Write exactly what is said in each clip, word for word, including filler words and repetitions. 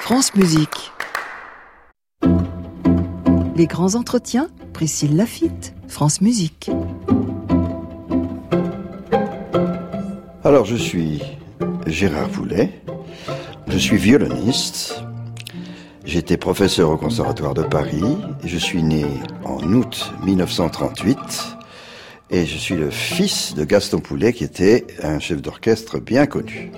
France Musique. Les grands entretiens, Priscille Laffitte, France Musique. Alors, je suis Gérard Poulet, je suis violoniste, j'étais professeur au Conservatoire de Paris, je suis né en août mille neuf cent trente-huit et je suis le fils de Gaston Poulet qui était un chef d'orchestre bien connu.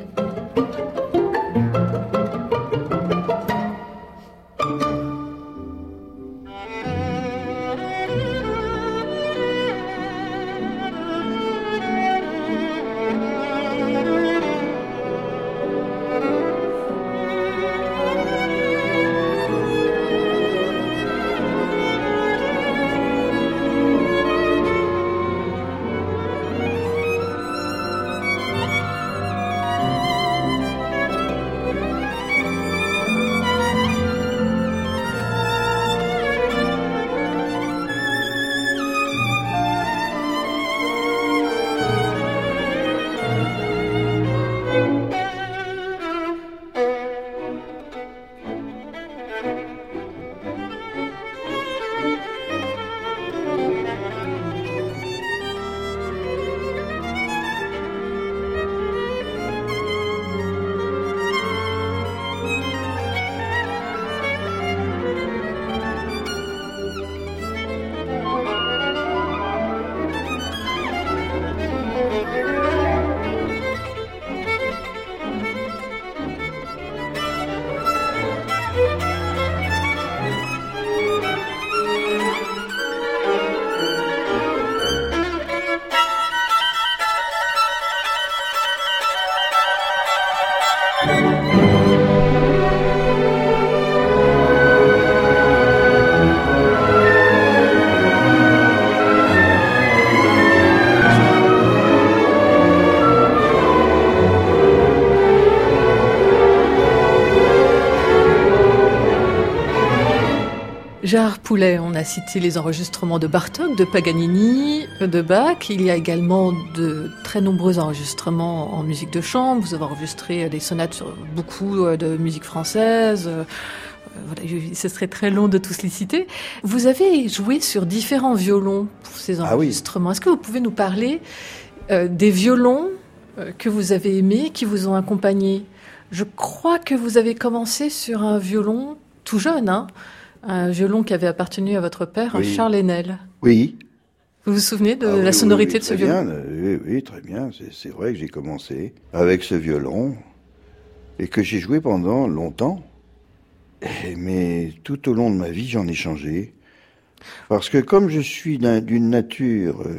Gérard Poulet, on a cité les enregistrements de Bartók, de Paganini, de Bach. Il y a également de très nombreux enregistrements en musique de chambre. Vous avez enregistré des sonates sur beaucoup de musique française. Voilà, ce serait très long de tous les citer. Vous avez joué sur différents violons pour ces enregistrements. Ah oui. Est-ce que vous pouvez nous parler euh, des violons euh, que vous avez aimés, qui vous ont accompagné ? Je crois que vous avez commencé sur un violon tout jeune, hein ? Un violon qui avait appartenu à votre père, oui. Charles Haenel. Oui. Vous vous souvenez de ah, la oui, sonorité oui, oui, de ce violon ? Bien, oui, oui, très bien. C'est, c'est vrai que j'ai commencé avec ce violon et que j'ai joué pendant longtemps. Et, mais tout au long de ma vie, j'en ai changé. Parce que comme je suis d'un, d'une nature euh,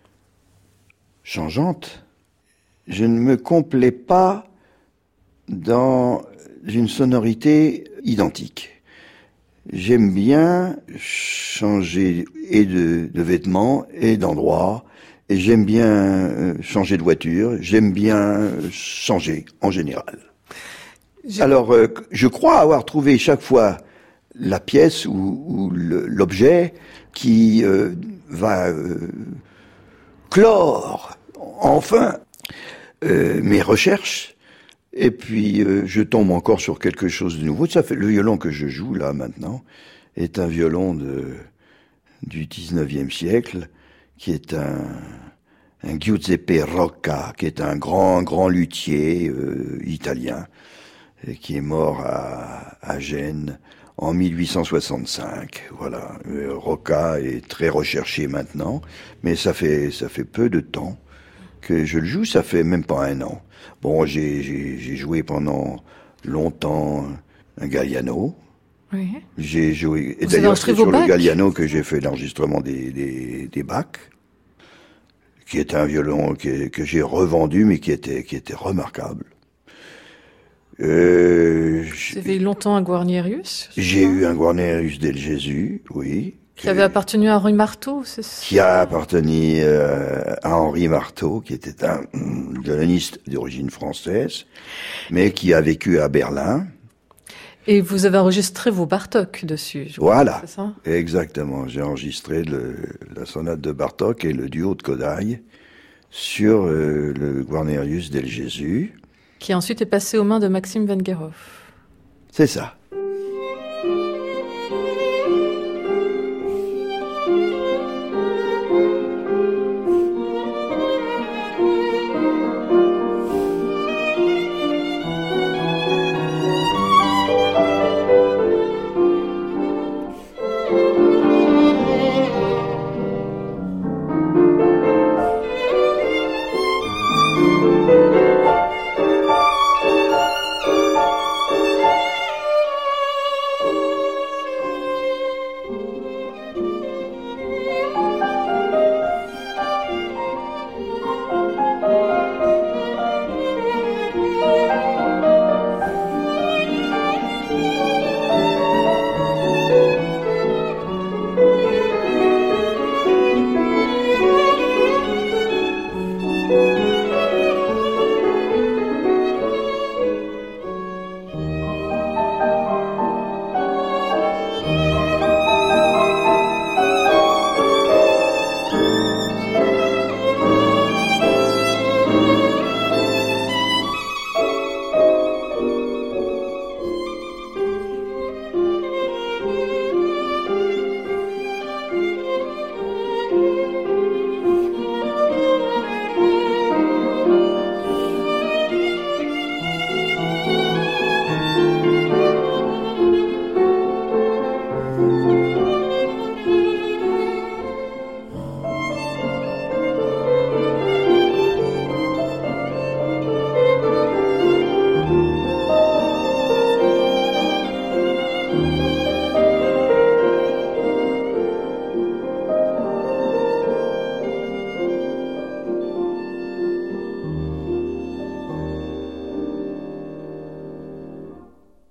changeante, je ne me complais pas dans une sonorité identique. J'aime bien changer et de, de vêtements et d'endroits, et j'aime bien euh, changer de voiture, j'aime bien changer en général. Je... Alors, euh, je crois avoir trouvé chaque fois la pièce ou, ou le, l'objet qui euh, va euh, clore enfin euh, mes recherches. Et puis, euh, je tombe encore sur quelque chose de nouveau. Ça fait, le violon que je joue, là, maintenant, est un violon de, du dix-neuvième siècle, qui est un, un Giuseppe Rocca, qui est un grand, grand luthier euh, italien, et qui est mort à, à Gênes en mille huit cent soixante-cinq. Voilà. Euh, Rocca est très recherché maintenant, mais ça fait, ça fait peu de temps que je le joue, ça fait même pas un an. Bon, j'ai, j'ai, j'ai joué pendant longtemps un Galliano. Oui. J'ai joué, et d'ailleurs c'est sur le Galliano que j'ai fait l'enregistrement des, des, des Bach, qui est un violon que, que j'ai revendu, mais qui était, qui était remarquable. Euh, Vous avez longtemps un Guarnerius ? J'ai eu un Guarnerius del Gesù, oui. Qui avait appartenu à Henri Marteau, c'est ça ? Qui a appartenu euh, à Henri Marteau, qui était un violoniste d'origine française, mais qui a vécu à Berlin. Et vous avez enregistré vos Bartók dessus, je Voilà, crois, c'est ça ? Exactement. J'ai enregistré le, la sonate de Bartók et le duo de Kodály sur euh, le Guarnerius del Gesù. Qui ensuite est passé aux mains de Maxime Vengerov. C'est ça.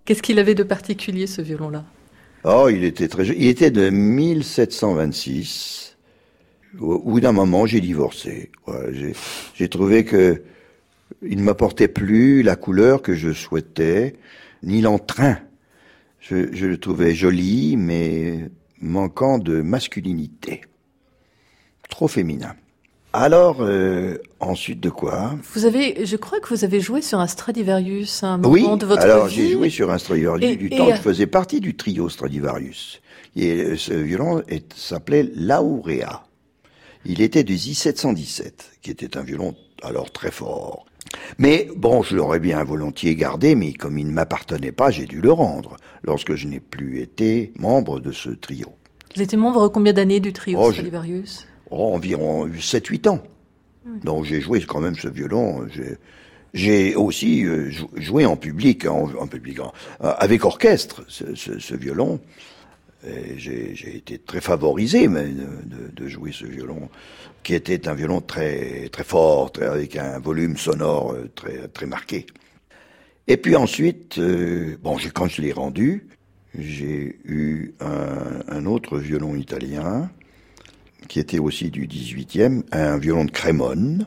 Qu'est-ce qu'il avait de particulier, ce violon-là? Oh, il était très jeune. Il était de mille sept cent vingt-six. Au bout d'un moment, j'ai divorcé. Ouais, j'ai, j'ai trouvé que il ne m'apportait plus la couleur que je souhaitais, ni l'entrain. Je, je le trouvais joli, mais manquant de masculinité. Trop féminin. Alors, euh, ensuite de quoi? Vous avez, je crois que vous avez joué sur un Stradivarius à un moment oui, de votre alors vie. j'ai joué sur un Stradivarius et, du et temps. à... Je faisais partie du trio Stradivarius. Et ce violon est, s'appelait Laurea. Il était du I sept cent dix-sept, qui était un violon alors très fort. Mais bon, je l'aurais bien volontiers gardé, mais comme il ne m'appartenait pas, j'ai dû le rendre, lorsque je n'ai plus été membre de ce trio. Vous étiez membre combien d'années du trio oh, Stradivarius? oh, Environ sept huit ans. Oui. Donc j'ai joué quand même ce violon. J'ai, j'ai aussi euh, joué en public, en, en public en, avec orchestre, ce, ce, ce violon. Et j'ai, j'ai été très favorisé mais, de, de, de jouer ce violon, qui était un violon très très fort, très, avec un volume sonore très très marqué. Et puis ensuite, euh, bon, j'ai, quand je l'ai rendu, j'ai eu un, un autre violon italien, qui était aussi du dix-huitième, un violon de Crémone.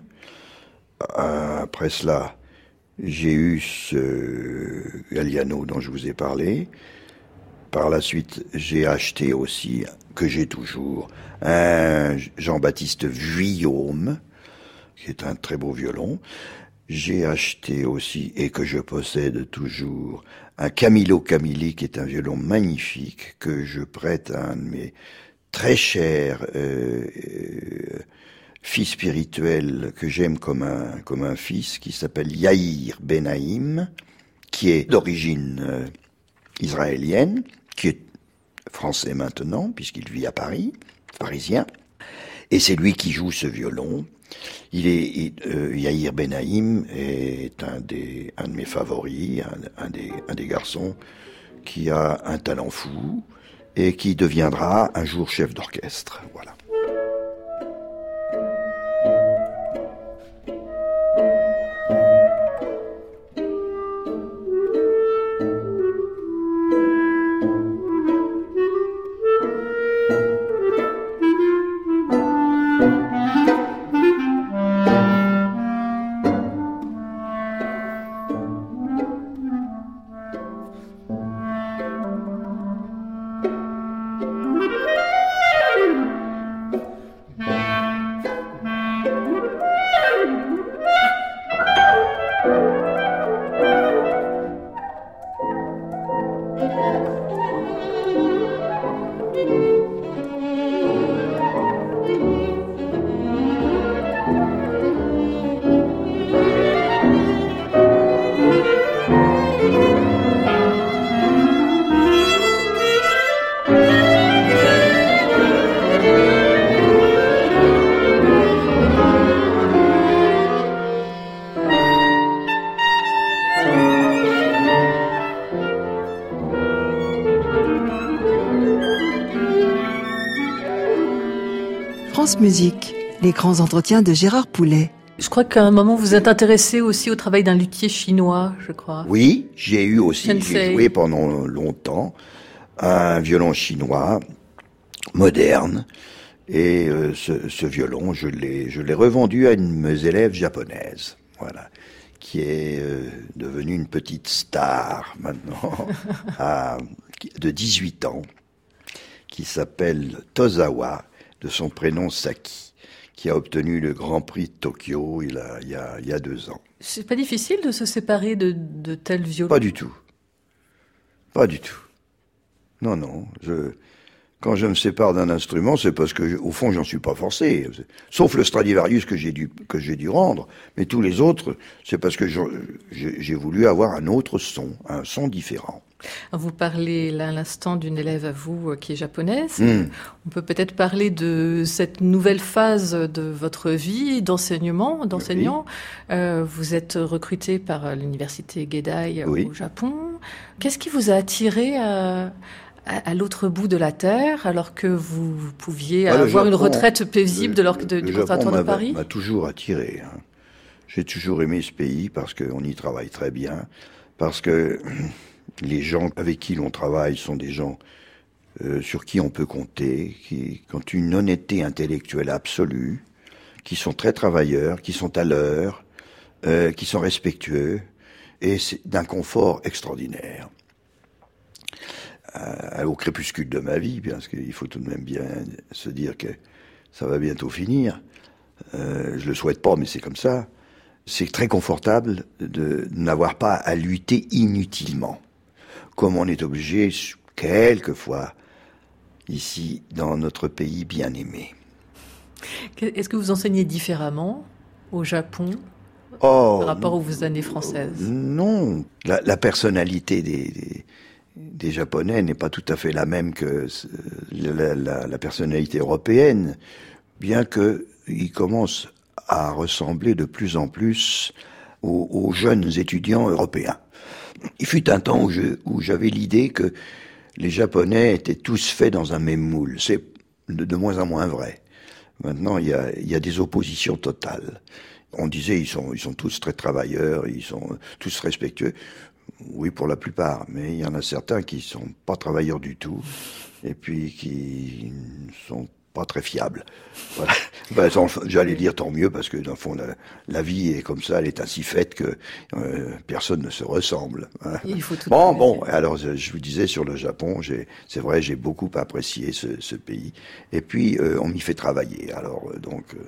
Après cela, j'ai eu ce Galliano dont je vous ai parlé. Par la suite, j'ai acheté aussi, que j'ai toujours, un Jean-Baptiste Vuillaume, qui est un très beau violon. J'ai acheté aussi, et que je possède toujours, un Camillo Camilli, qui est un violon magnifique, que je prête à un de mes très chers euh, euh, fils spirituels, que j'aime comme un, comme un fils, qui s'appelle Yair Benaïm, qui est d'origine euh, israélienne, qui est français maintenant, puisqu'il vit à Paris, parisien, et c'est lui qui joue ce violon. Il est, il, euh, Yair Benaïm est un des, un de mes favoris, un, un des, un des garçons qui a un talent fou et qui deviendra un jour chef d'orchestre. Voilà. France Musique, les grands entretiens de Gérard Poulet. Je crois qu'à un moment, vous êtes intéressé aussi au travail d'un luthier chinois, je crois. Oui, j'ai eu aussi, Sensei. j'ai joué pendant longtemps un violon chinois moderne. Et euh, ce, ce violon, je l'ai, je l'ai revendu à une de mes élèves japonaises, voilà, qui est euh, devenue une petite star maintenant, à, de dix-huit ans, qui s'appelle Tozawa, de son prénom Saki, qui a obtenu le Grand Prix de Tokyo il, a, il, y a, il y a deux ans. C'est pas difficile de se séparer de, de tels violons? Pas du tout. Pas du tout. Non, non. Je, quand je me sépare d'un instrument, c'est parce que, je, au fond, j'en suis pas forcé. Sauf le Stradivarius que j'ai dû, que j'ai dû rendre. Mais tous les autres, c'est parce que je, j'ai, j'ai voulu avoir un autre son, un son différent. Vous parlez là à l'instant d'une élève à vous euh, qui est japonaise. Mm. On peut peut-être parler de cette nouvelle phase de votre vie d'enseignement, d'enseignant. Oui. Euh, vous êtes recruté par l'université Geidai oui. au Japon. Qu'est-ce qui vous a attiré à, à, à l'autre bout de la terre, alors que vous pouviez ah, avoir Japon, une retraite paisible le, de leur, de, le du Japon Conservatoire de Paris? M'a toujours attiré. Hein. J'ai toujours aimé ce pays parce qu'on y travaille très bien, parce que Les gens avec qui l'on travaille sont des gens euh, sur qui on peut compter, qui, qui ont une honnêteté intellectuelle absolue, qui sont très travailleurs, qui sont à l'heure, euh, qui sont respectueux, et c'est d'un confort extraordinaire. Euh, au crépuscule de ma vie, parce qu'il faut tout de même bien se dire que ça va bientôt finir. Euh, je le souhaite pas, mais c'est comme ça. C'est très confortable de n'avoir pas à lutter inutilement, comme on est obligé quelquefois ici dans notre pays bien aimé. Est-ce que vous enseignez différemment au Japon oh, par rapport aux années françaises? Non, la, la personnalité des, des, des Japonais n'est pas tout à fait la même que la, la, la personnalité européenne, bien qu'ils commencent à ressembler de plus en plus aux, aux jeunes étudiants européens. Il fut un temps où, je, où j'avais l'idée que les Japonais étaient tous faits dans un même moule. C'est de, de moins en moins vrai. Maintenant, il y a, il y a des oppositions totales. On disait ils sont, ils sont tous très travailleurs, ils sont tous respectueux. Oui, pour la plupart, mais il y en a certains qui sont pas travailleurs du tout, et puis qui sont pas très fiables. Voilà. Ben, j'allais dire tant mieux, parce que dans le fond, la, la vie est comme ça, elle est ainsi faite que euh, personne ne se ressemble. Hein. Il faut tout bon, bon, alors je, je vous disais sur le Japon, j'ai, c'est vrai, j'ai beaucoup apprécié ce, ce pays, et puis euh, on m'y fait travailler, alors euh, donc... Euh,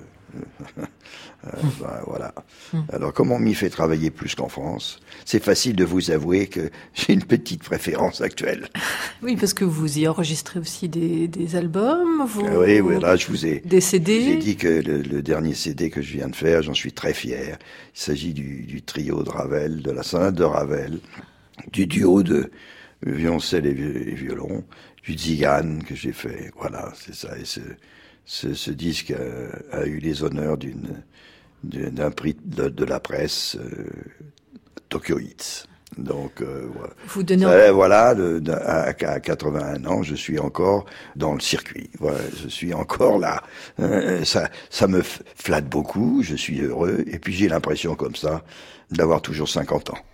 euh, ben, voilà. Alors, comme on m'y fait travailler plus qu'en France, c'est facile de vous avouer que j'ai une petite préférence actuelle. Oui, parce que vous y enregistrez aussi des, des albums, vous... Ah oui, oui, là, je vous ai, des C D. Je vous ai dit que le, le dernier C D que je viens de faire, j'en suis très fier. Il s'agit du, du trio de Ravel, de la sonate de Ravel, du duo de violoncelle et, et violon, du Zigan que j'ai fait. Voilà, c'est ça. Et ce, ce, ce disque a, a eu les honneurs d'une, d'un prix de, de la presse, euh, Tokyo Hits. Donc, euh, voilà. Vous donnez Ça, voilà, de, de, à, à quatre-vingt-un ans, je suis encore dans le circuit. Voilà, je suis encore là. Euh, ça, ça me flatte beaucoup. Je suis heureux. Et puis j'ai l'impression comme ça d'avoir toujours cinquante ans.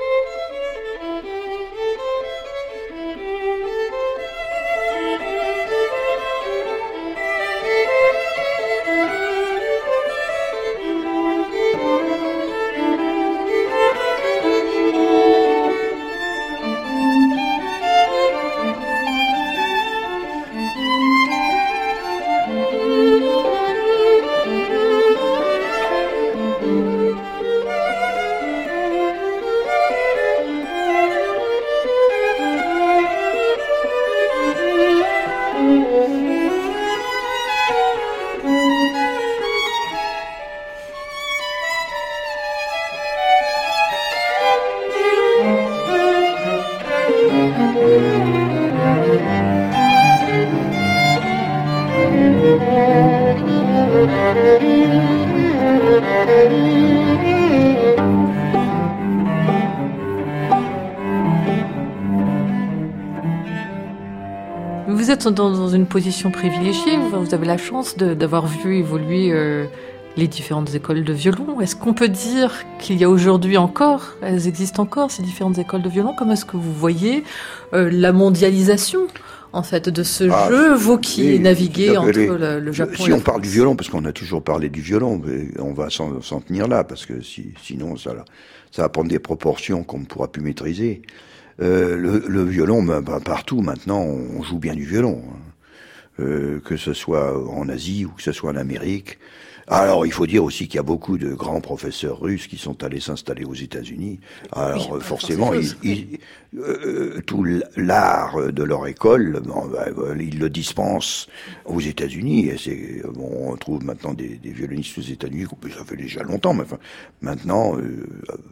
Vous êtes dans, dans une position privilégiée, vous avez la chance de, d'avoir vu évoluer euh, les différentes écoles de violon. Est-ce qu'on peut dire qu'il y a aujourd'hui encore, elles existent encore, ces différentes écoles de violon? Comment est-ce que vous voyez euh, la mondialisation en fait, de ce ah, jeu, vous qui oui, naviguez entre les, le, le Japon si et la on parle France. du violon, parce qu'on a toujours parlé du violon, mais on va s'en, s'en tenir là, parce que si, sinon ça, ça va prendre des proportions qu'on ne pourra plus maîtriser. Euh, le, le violon, ben, ben, partout maintenant, on joue bien du violon, hein. euh, que ce soit en Asie ou que ce soit en Amérique. Alors, il faut dire aussi qu'il y a beaucoup de grands professeurs russes qui sont allés s'installer aux États-Unis. Alors, oui, forcément, ils, ils, euh, tout l'art de leur école, bon, ben, ils le dispensent aux États-Unis. Et c'est, bon, on trouve maintenant des, des violonistes aux États-Unis, ça fait déjà longtemps, mais enfin, maintenant, euh,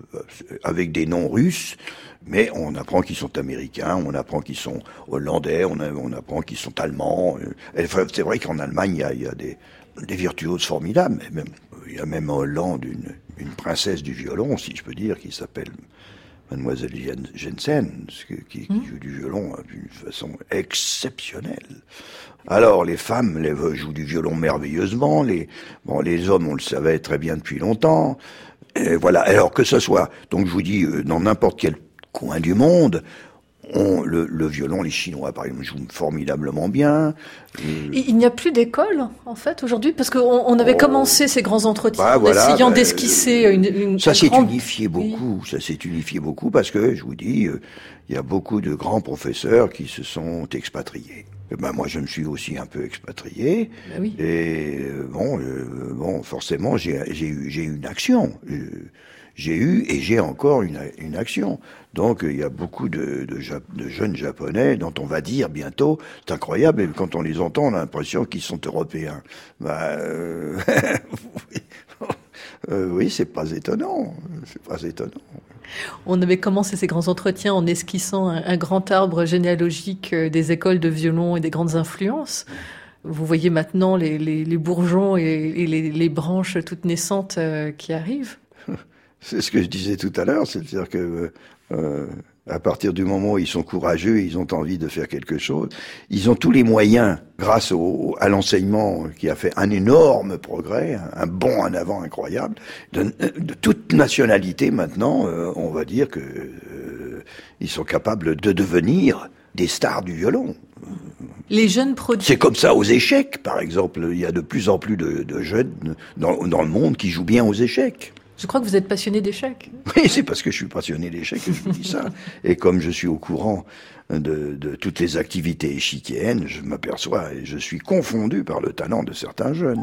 avec des noms russes, mais on apprend qu'ils sont américains, on apprend qu'ils sont hollandais, on, a, on apprend qu'ils sont allemands. Et c'est vrai qu'en Allemagne, il y a, il y a des... des virtuoses formidables, mais même, il y a même en Hollande une, une princesse du violon, si je peux dire, qui s'appelle Mademoiselle Jensen, qui, qui mmh. joue du violon d'une façon exceptionnelle. Alors, les femmes les, jouent du violon merveilleusement, les, bon, les hommes, on le savait très bien depuis longtemps, et voilà. Alors que ce soit, donc je vous dis, dans n'importe quelle coins du monde. On, le, le violon, les Chinois, par exemple, jouent formidablement bien. Euh... Il n'y a plus d'école, en fait, aujourd'hui, parce qu'on on avait oh. commencé ces grands entretiens bah, en voilà, essayant bah, d'esquisser une, une ça s'est grande... unifié beaucoup. Oui. Ça s'est unifié beaucoup parce que, je vous dis, il euh, y a beaucoup de grands professeurs qui se sont expatriés. Et ben moi, je me suis aussi un peu expatrié. Ben oui. Et euh, bon, euh, bon, forcément, j'ai, j'ai eu, j'ai eu une action. Euh, J'ai eu et j'ai encore une, une action. Donc il y a beaucoup de, de, de jeunes Japonais dont on va dire bientôt, c'est incroyable, et quand on les entend, on a l'impression qu'ils sont européens. Bah, euh, euh, oui, c'est pas étonnant, c'est pas étonnant. On avait commencé ces grands entretiens en esquissant un, un grand arbre généalogique des écoles de violon et des grandes influences. Vous voyez maintenant les, les, les bourgeons et, et les, les branches toutes naissantes euh, qui arrivent. C'est ce que je disais tout à l'heure, c'est-à-dire que euh, à partir du moment où ils sont courageux, ils ont envie de faire quelque chose, ils ont tous les moyens, grâce au, à l'enseignement qui a fait un énorme progrès, un bond en avant incroyable, de, de toute nationalité maintenant, euh, on va dire que euh, ils sont capables de devenir des stars du violon. Les jeunes prodiges. C'est comme ça aux échecs, par exemple. Il y a de plus en plus de, de jeunes dans, dans le monde qui jouent bien aux échecs. Je crois que vous êtes passionné d'échecs. Oui, c'est parce que je suis passionné d'échecs que je vous dis ça. Et comme je suis au courant de, de toutes les activités échiquiennes, je m'aperçois et je suis confondu par le talent de certains jeunes.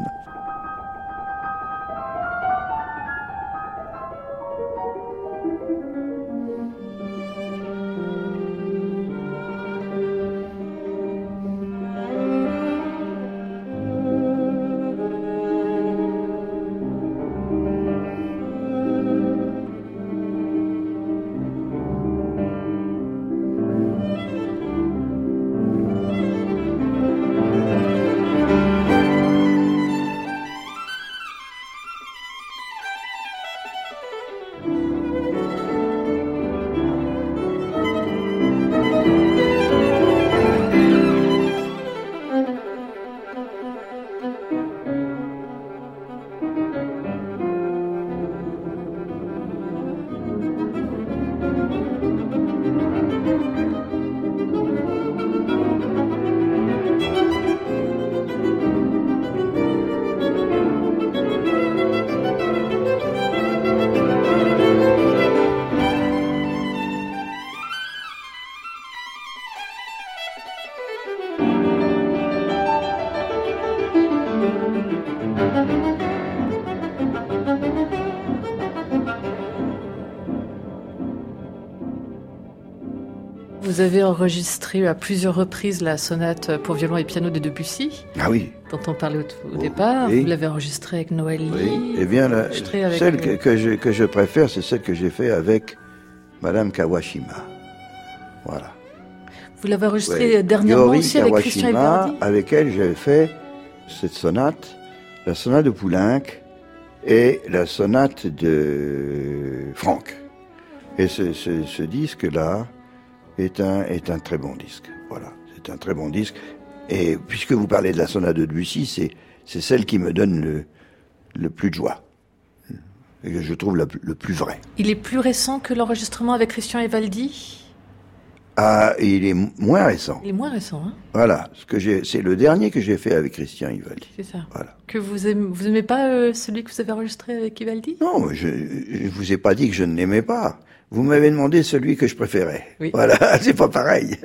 Vous avez enregistré à plusieurs reprises la sonate pour violon et piano de Debussy. Ah oui. Dont on parlait au, au oh, départ. Oui. Vous l'avez enregistrée avec Noël Lee. Oui. Eh bien, la, avec celle que, que, je, que je préfère, c'est celle que j'ai faite avec Madame Kawashima. Voilà. Vous l'avez enregistrée oui. dernièrement Yori aussi avec Kawashima, Christian Evaldi. Avec elle, j'avais fait cette sonate, la sonate de Poulenc et la sonate de Franck. Et ce, ce, ce disque-là est un, est un très bon disque. Voilà, c'est un très bon disque. Et puisque vous parlez de la sonate de Debussy, c'est, c'est celle qui me donne le, le plus de joie. Et que je trouve la, le plus vrai. Il est plus récent que l'enregistrement avec Christian Evaldi ? Ah, il est moins récent. Il est moins récent, hein ? Voilà, ce que j'ai, c'est le dernier que j'ai fait avec Christian Evaldi. C'est ça. Voilà. Que vous aimez, vous aimez pas euh, celui que vous avez enregistré avec Evaldi ? Non, je, je vous ai pas dit que je ne l'aimais pas. Vous m'avez demandé celui que je préférais. Oui. Voilà, c'est pas pareil.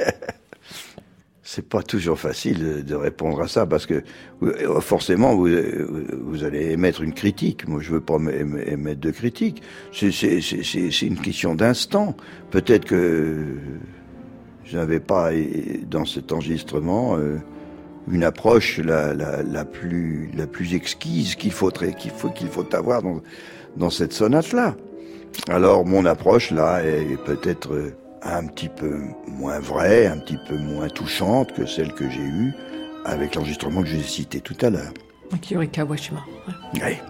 C'est pas toujours facile de répondre à ça parce que forcément vous, vous allez émettre une critique. Moi, je veux pas émettre de critique. C'est, c'est, c'est, c'est une question d'instant. Peut-être que je n'avais pas dans cet enregistrement une approche la, la, la plus la plus exquise qu'il faudrait qu'il faut qu'il faut avoir dans dans cette sonate-là. Alors mon approche là est peut-être un petit peu moins vraie, un petit peu moins touchante que celle que j'ai eue avec l'enregistrement que j'ai cité tout à l'heure. Avec Yori Kawashima. Ouais. Oui.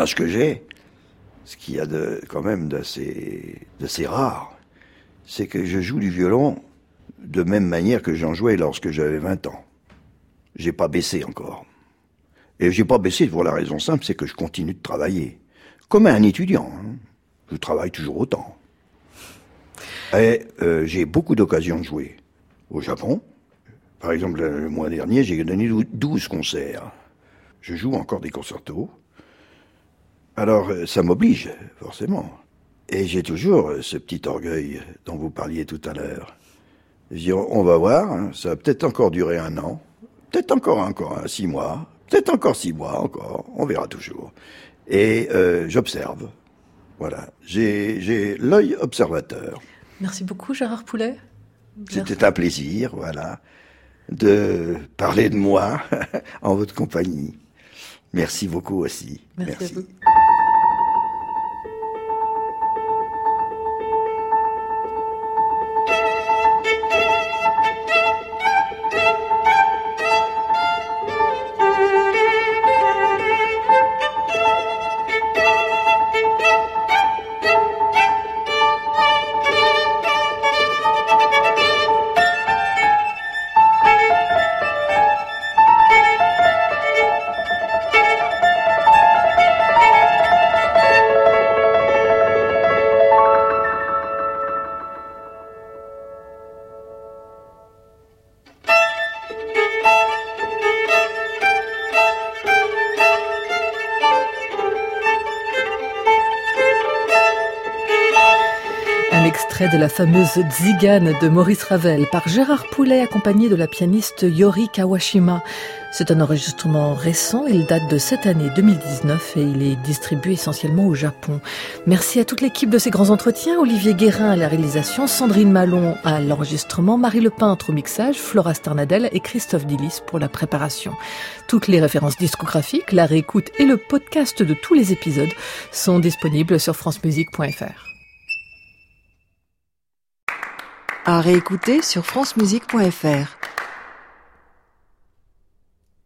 l'âge que j'ai, ce qu'il y a de, quand même d'assez, d'assez rare, c'est que je joue du violon de même manière que j'en jouais lorsque j'avais vingt ans. J'ai pas baissé encore. Et j'ai pas baissé pour la raison simple, c'est que je continue de travailler. Comme un étudiant, hein. Je travaille toujours autant. Et euh, j'ai beaucoup d'occasions de jouer au Japon. Par exemple, le mois dernier, j'ai donné douze concerts. Je joue encore des concertos. Alors, ça m'oblige, forcément. Et j'ai toujours ce petit orgueil dont vous parliez tout à l'heure. Je dis, on va voir, hein, ça va peut-être encore durer un an, peut-être encore, encore hein, six mois, peut-être encore six mois encore, on verra toujours. Et euh, j'observe. Voilà, j'ai, j'ai l'œil observateur. Merci beaucoup, Gérard Poulet. C'était un plaisir, voilà, de parler de moi en votre compagnie. Merci beaucoup aussi. Merci, Merci. à vous. De la fameuse Tzigane de Maurice Ravel par Gérard Poulet accompagné de la pianiste Yori Kawashima. C'est un enregistrement récent, il date de cette année deux mille dix-neuf et il est distribué essentiellement au Japon. Merci à toute l'équipe de ces grands entretiens, Olivier Guérin à la réalisation, Sandrine Malon à l'enregistrement, Marie Lepeintre au mixage, Flora Sternadel et Christophe Dillis pour la préparation. Toutes les références discographiques, la réécoute et le podcast de tous les épisodes sont disponibles sur francemusique point f r. À réécouter sur francemusique point f r.